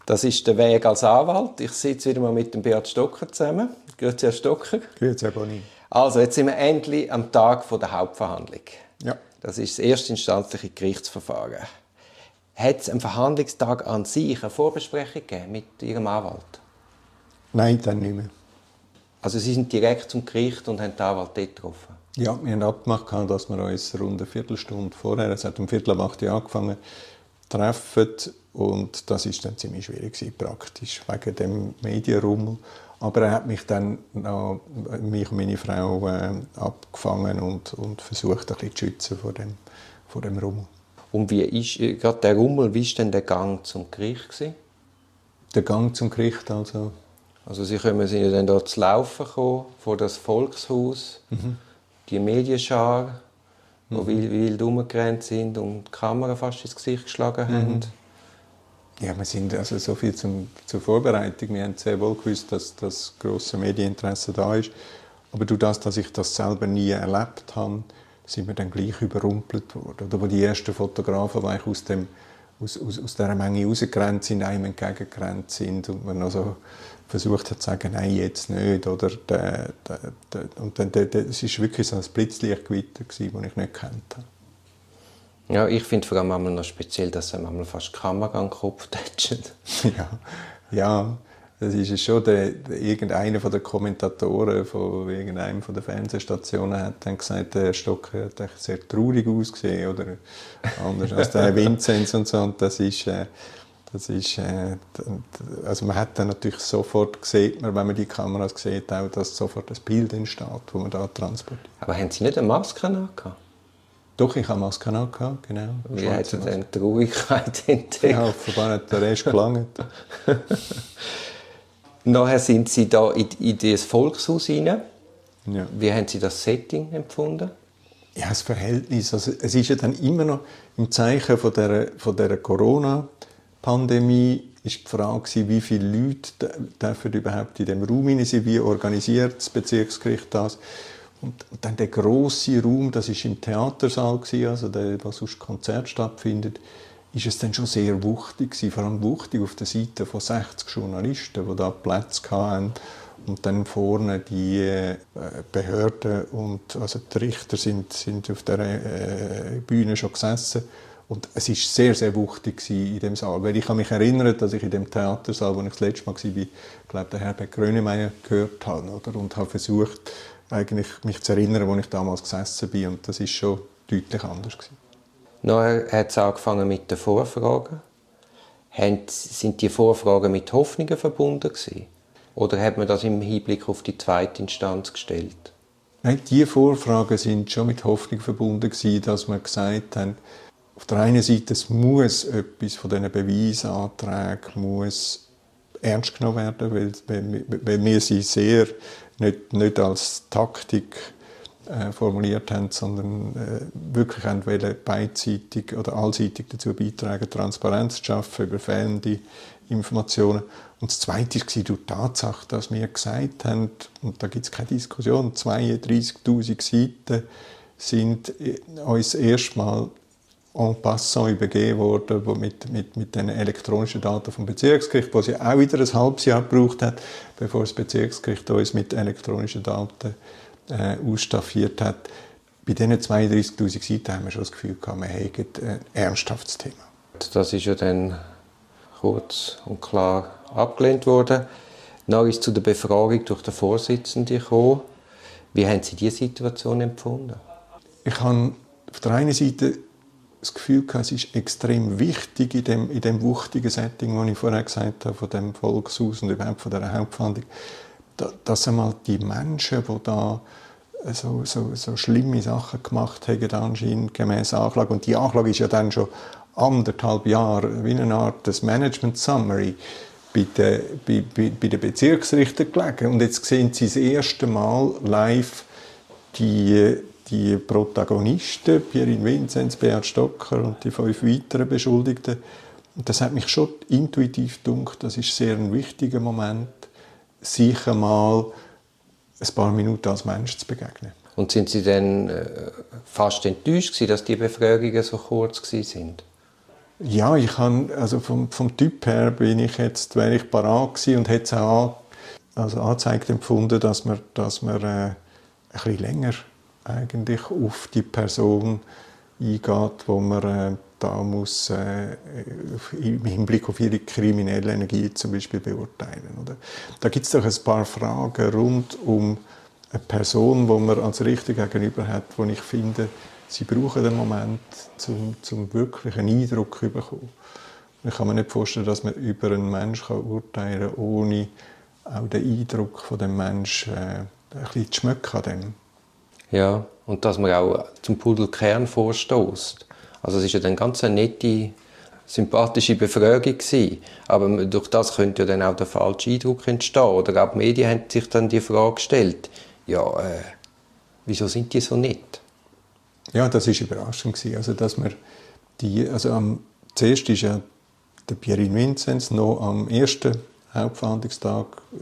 Das ist der Weg als Anwalt. Ich sitze wieder mal mit dem Beat Stocker zusammen. Grüezi, Herr Stocker. Grüezi, Herr Boni. Also, jetzt sind wir endlich am Tag der Hauptverhandlung. Ja. Das ist das erstinstanzliche Gerichtsverfahren. Hat es am Verhandlungstag an sich eine Vorbesprechung gegeben mit Ihrem Anwalt? Nein, dann nicht mehr. Also Sie sind direkt zum Gericht und haben den Anwalt dort getroffen? Ja, wir haben abgemacht, dass wir uns rund eine Viertelstunde vorher, es hat um 7:45 angefangen, treffen. Und das war dann ziemlich schwierig, praktisch, wegen dem Medienrummel. Aber er hat mich dann, mich und meine Frau, abgefangen und versucht, ein bisschen zu schützen vor dem Rummel. Und wie ist gerade der Rummel, wie war denn der Gang zum Gericht gewesen? Der Gang zum Gericht also? Also Sie sind dann dort zu laufen gekommen, vor das Volkshaus, die Medienschar, die wild rumgerannt sind und die Kamera fast ins Gesicht geschlagen haben. Ja, wir sind also so viel zur Vorbereitung. Wir haben sehr wohl gewusst, dass das grosse Medieninteresse da ist. Aber durch das, dass ich das selber nie erlebt habe, sind wir dann gleich überrumpelt worden. Oder wo die ersten Fotografen, die aus dieser Menge rausgerannt sind, einem entgegengerannt sind und man also versucht hat zu sagen, nein, jetzt nicht. Oder und dann, es war wirklich so ein Blitzlichtgewitter, das ich nicht gekannt habe. Ja, ich finde vor allem noch speziell, dass er fast die Kamera an den Kopf tätscht. Ja, das ist es schon. Irgendeiner der Kommentatoren von irgendeiner der Fernsehstationen hat dann gesagt, der Stocker hat sehr traurig ausgesehen oder anders als der Vinzenz und so. Und also man hat dann natürlich sofort gesehen, wenn man die Kameras sieht, auch, dass sofort das Bild entsteht, das man da transportiert. Aber haben Sie nicht eine Maske angehabt? Doch, ich habe Maske angehabt, genau. Wie hat er denn die Traurigkeit entdeckt? Ja, offenbar hat der Rest gelangt. Nachher sind Sie da in das Volkshaus hinein. Ja. Wie haben Sie das Setting empfunden? Ja, das Verhältnis. Also, es ist ja dann immer noch im Zeichen von der Corona-Pandemie ist die Frage, wie viele Leute dürfen überhaupt in dem Raum hinein sein, wie organisiert das Bezirksgericht das. Und dann der grosse Raum, das war im Theatersaal, also wo sonst Konzert stattfindet, ist es dann schon sehr wuchtig gewesen, vor allem wuchtig auf der Seite von 60 Journalisten, die da Plätze hatten. Und dann vorne die Behörden und also die Richter sind auf der Bühne schon gesessen. Und es war sehr, sehr wuchtig in dem Saal. Weil ich kann mich erinnern, dass ich in dem Theatersaal, wo ich das letzte Mal war, glaube der Herbert Grönemeyer gehört habe, oder? Und habe versucht, eigentlich mich zu erinnern, wo ich damals gesessen bin. Und das war schon deutlich anders gewesen. Nachher hat es angefangen mit den Vorfragen. Sind die Vorfragen mit Hoffnungen verbunden gewesen? Oder hat man das im Hinblick auf die zweite Instanz gestellt? Nein, die Vorfragen sind schon mit Hoffnung verbunden gewesen, dass wir gesagt haben, auf der einen Seite, es muss etwas von diesen Beweisanträgen muss ernst genommen werden, weil wir sie sehr nicht als Taktik formuliert haben, sondern wirklich beidseitig oder allseitig dazu beitragen, Transparenz zu schaffen über fehlende Informationen. Und das Zweite war durch die Tatsache, dass wir gesagt haben, und da gibt es keine Diskussion, 32'000 Seiten sind uns erstmal en passant übergeben worden mit den elektronischen Daten vom Bezirksgericht, wo sie auch wieder ein halbes Jahr gebraucht hat, bevor das Bezirksgericht uns mit elektronischen Daten ausstaffiert hat. Bei diesen 32'000 Seiten haben wir schon das Gefühl gehabt, wir hätten ein ernsthaftes Thema. Das ist ja dann kurz und klar abgelehnt worden. Dann ist es zu der Befragung durch den Vorsitzenden gekommen. Wie haben Sie diese Situation empfunden? Ich habe auf der einen Seite das Gefühl gehabt, es ist extrem wichtig in dem wuchtigen Setting, das ich vorher gesagt habe, von dem Volkshaus und überhaupt von dieser Hauptverhandlung, dass einmal die Menschen, die da so schlimme Sachen gemacht haben, anscheinend gemäss Anklage, und die Anklage ist ja dann schon 1,5 Jahre wie eine Art des Management-Summary bei den Bezirksrichtern gelegen. Und jetzt sehen Sie das erste Mal live die Protagonisten, Pierin Vinzenz, Beat Stocker und die 5 weiteren Beschuldigten. Und das hat mich schon intuitiv gedacht, das ist sehr ein wichtiger Moment, sich einmal ein paar Minuten als Mensch zu begegnen. Und sind Sie dann fast enttäuscht gewesen, dass die Befragungen so kurz waren? Ja, ich kann, also vom Typ her wäre ich parat gewesen und hätte es auch angezeigt empfunden, dass man ein bisschen länger eigentlich auf die Person eingeht, wo man da muss im Hinblick auf ihre kriminelle Energie zum Beispiel beurteilen. Oder? Da gibt es doch ein paar Fragen rund um eine Person, die man als Richter gegenüber hat, wo ich finde, sie brauchen einen Moment, um wirklich einen Eindruck zu bekommen. Ich kann mir nicht vorstellen, dass man über einen Menschen urteilen kann, ohne auch den Eindruck von dem Menschen ein bisschen zu schmecken an dem. Ja, und dass man auch zum Pudelkern vorstößt. Also es ist ja dann ganz eine nette, sympathische Befragung gewesen. Aber durch das könnte ja dann auch der falsche Eindruck entstehen. Oder auch die Medien haben sich dann die Frage gestellt, ja, wieso sind die so nett? Ja, das war überraschend gewesen. Also, dass wir zuerst ist ja der Pierin Vinzenz noch am ersten Hauptverhandlungstag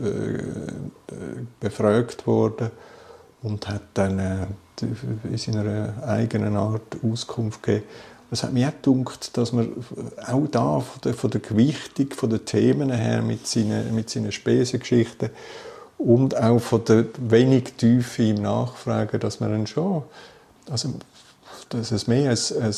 befragt worden und hat dann in seiner eigenen Art Auskunft gegeben. Es hat mir auch gedacht, dass man auch da von der Gewichtung der Themen her mit seinen Spesengeschichten und auch von der wenig Tiefe im Nachfragen, dass man dann schon, also dass es mehr ein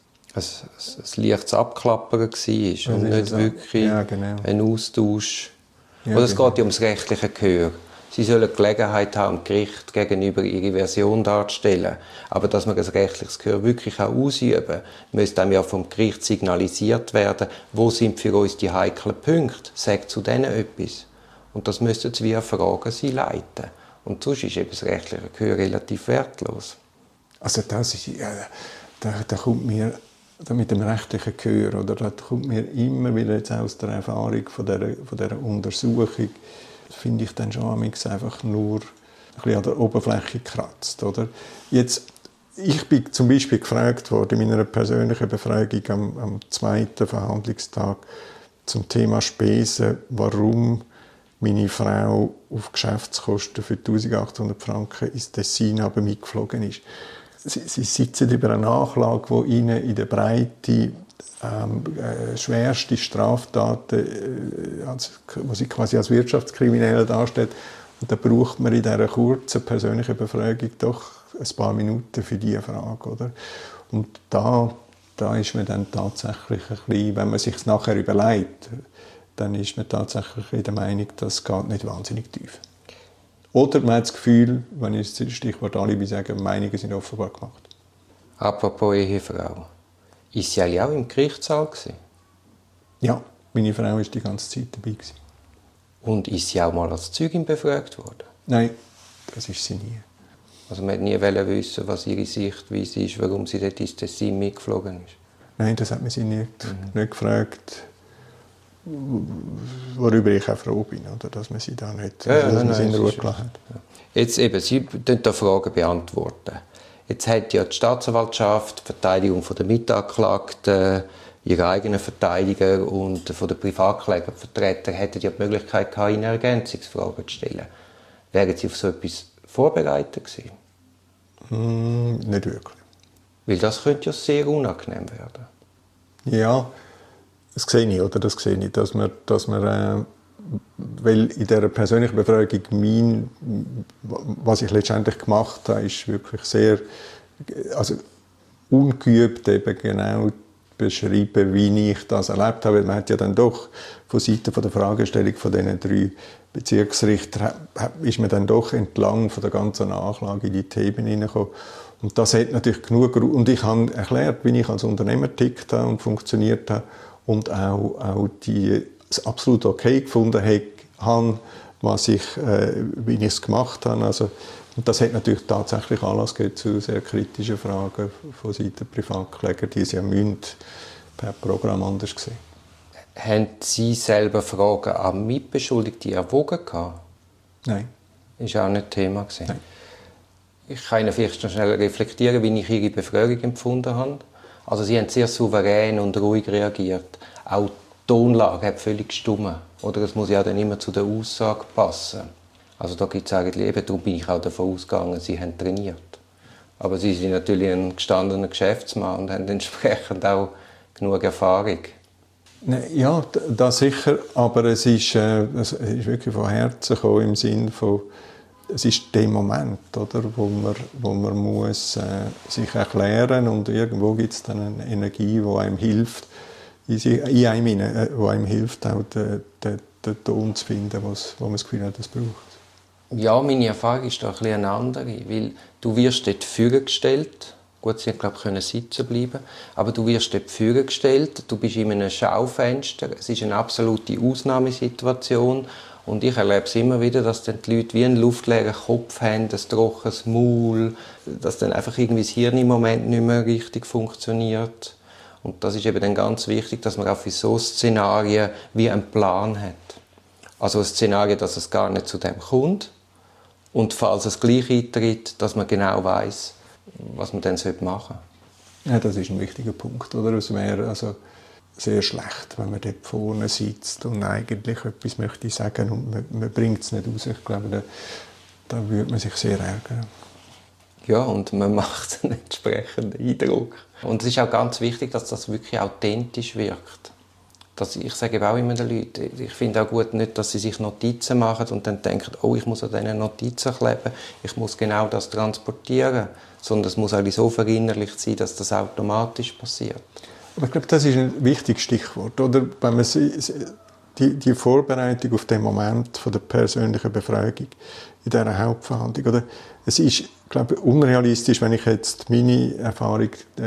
leichtes Abklappern war und nicht wirklich ein Austausch. Ja, oder es geht ja ums rechtliche Gehör. Sie sollen die Gelegenheit haben, dem Gericht gegenüber ihre Version darzustellen. Aber dass man das rechtliches Gehör wirklich auch ausüben, müsste einem ja vom Gericht signalisiert werden, wo sind für uns die heiklen Punkte, sagt zu denen etwas. Und das müssten sie via Fragen sie leiten. Und sonst ist eben das rechtliche Gehör relativ wertlos. Also das ist, da kommt mir mit dem rechtlichen Gehör, oder da kommt mir immer wieder jetzt aus der Erfahrung von dieser Untersuchung, finde ich dann schon einfach nur ein bisschen an der Oberfläche gekratzt, oder? Jetzt, ich bin zum Beispiel gefragt worden in meiner persönlichen Befragung am zweiten Verhandlungstag zum Thema Spesen, warum meine Frau auf Geschäftskosten für 1800 Franken ins Tessin aber mitgeflogen ist. Sie sitzen über eine Nachlage, die ihnen in der Breite schwerste Straftaten, die sie quasi als Wirtschaftskriminelle darstellt. Und da braucht man in dieser kurzen persönlichen Befragung doch ein paar Minuten für diese Frage. Oder? Und da ist man dann tatsächlich ein bisschen, wenn man sich es nachher überlegt, dann ist man tatsächlich der Meinung, das geht nicht wahnsinnig tief. Oder man hat das Gefühl, wenn ich das Stichwort Alibi sage, Meinungen sind offenbar gemacht. Apropos Ehefrau. Ist sie eigentlich auch im Gerichtssaal gewesen? Ja, meine Frau war die ganze Zeit dabei gewesen. Und ist sie auch mal als Zeugin befragt worden? Nein, das ist sie nie. Also man wollte nie wissen, was ihre Sichtweise ist, warum sie dort ins Tessin mitgeflogen ist? Nein, das hat man sie nicht gefragt. Worüber ich auch froh bin, oder, dass man sie da nicht sie in Ruhe gelassen hat. Ja. Jetzt eben, Sie beantworten da Fragen. Jetzt hat ja die Staatsanwaltschaft, die Verteidigung der Mitanklagten, ihre eigenen Verteidiger und von den Privatklägervertretern hätten ja die Möglichkeit gehabt, Ihnen Ergänzungsfragen zu stellen. Wären Sie auf so etwas vorbereitet gewesen? Nicht wirklich. Weil das könnte ja sehr unangenehm werden. Ja, das sehe ich, oder? Das sehe ich, dass man weil in dieser persönlichen Befragung was ich letztendlich gemacht habe, ist wirklich sehr ungeübt eben genau beschreiben, wie ich das erlebt habe. Man hat ja dann doch von Seiten der Fragestellung von diesen 3 Bezirksrichtern ist man dann doch entlang von der ganzen Nachlage in die Themen hineingekommen. Und das hat natürlich genug Grund. Und ich habe erklärt, wie ich als Unternehmer tickt habe und funktioniert habe und auch es absolut okay gefunden habe, wie ich es gemacht habe. Also, und das hat natürlich tatsächlich Anlass gegeben zu sehr kritischen Fragen von Seiten der Privatkläger, die sie ja per Programm anders sehen. Haben Sie selber Fragen an Mitbeschuldigte erwogen? Nein. Das war auch nicht Thema. Nein. Ich kann Ihnen vielleicht noch schnell reflektieren, wie ich Ihre Befragung empfunden habe. Also Sie haben sehr souverän und ruhig reagiert. Auch die Tonlage hat völlig gestimmt. Oder es muss ja dann immer zu der Aussage passen. Also da gibt es eigentlich, eben darum bin ich auch davon ausgegangen, Sie haben trainiert. Aber Sie sind natürlich ein gestandener Geschäftsmann und haben entsprechend auch genug Erfahrung. Ja, das sicher, aber es ist wirklich von Herzen gekommen, im Sinne von, es ist der Moment, oder, wo man muss, sich erklären und irgendwo gibt es dann eine Energie, die einem hilft, in einem hinein, die einem hilft, auch den Ton zu finden, wo man das Gefühl hat, es braucht. Ja, meine Erfahrung ist da ein bisschen eine andere, weil du wirst dort vorgestellt. Gut, sie können sitzen bleiben, aber du wirst dort vorgestellt, du bist in einem Schaufenster, es ist eine absolute Ausnahmesituation und ich erlebe es immer wieder, dass dann die Leute wie einen luftleeren Kopf haben, ein trockenes Maul, dass dann einfach irgendwie das Hirn im Moment nicht mehr richtig funktioniert. Und das ist eben dann ganz wichtig, dass man auch für so Szenarien wie einen Plan hat. Also ein Szenario, dass es gar nicht zu dem kommt und falls es gleich eintritt, dass man genau weiss, was man dann machen sollte. Ja, das ist ein wichtiger Punkt. Oder? Es wäre also sehr schlecht, wenn man dort vorne sitzt und eigentlich etwas möchte sagen und man bringt es nicht raus. Ich glaube, da würde man sich sehr ärgern. Ja, und man macht einen entsprechenden Eindruck. Und es ist auch ganz wichtig, dass das wirklich authentisch wirkt. Ich sage eben auch immer den Leuten, ich finde auch gut nicht, dass sie sich Notizen machen und dann denken, oh, ich muss an diesen Notizen kleben, ich muss genau das transportieren. Sondern es muss auch so verinnerlicht sein, dass das automatisch passiert. Aber ich glaube, das ist ein wichtiges Stichwort. Oder? Wenn man die Vorbereitung auf den Moment von der persönlichen Befragung in dieser Hauptverhandlung, oder? Es ist, glaube ich, unrealistisch, wenn ich jetzt meine Erfahrung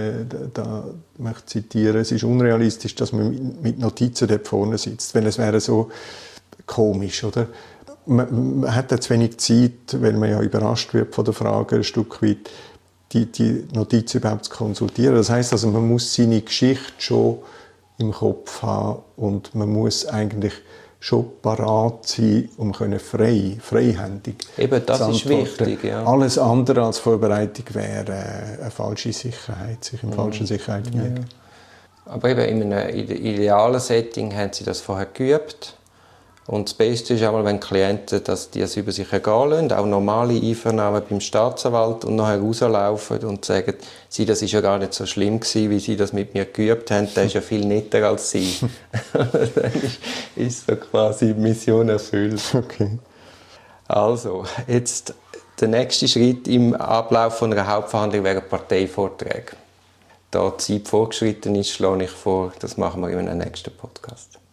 da möchte zitieren, es ist unrealistisch, dass man mit Notizen dort vorne sitzt, weil es wäre so komisch, oder? Man hat jetzt wenig Zeit, weil man ja überrascht wird von der Frage ein Stück weit, die Notiz überhaupt zu konsultieren. Das heisst also, man muss seine Geschichte schon im Kopf haben und man muss eigentlich schon parat sein, um freihändig eben, das zu ist wichtig, ja. Alles andere als Vorbereitung wäre eine falsche Sicherheit, sich in falscher Sicherheit wiegen. Ja. Aber eben in einem idealen Setting haben sie das vorher geübt. Und das Beste ist einmal, wenn Klienten dass die es über sich ergehen lassen, auch normale Einvernahmen beim Staatsanwalt und nachher rauslaufen und sagen, das ist ja gar nicht so schlimm gewesen, wie sie das mit mir geübt haben, der ist ja viel netter als sie. Dann ist so quasi Mission erfüllt. Okay. Also, jetzt der nächste Schritt im Ablauf von einer Hauptverhandlung wäre Parteivorträge. Da die Zeit vorgeschritten ist, schlage ich vor, das machen wir in einem nächsten Podcast.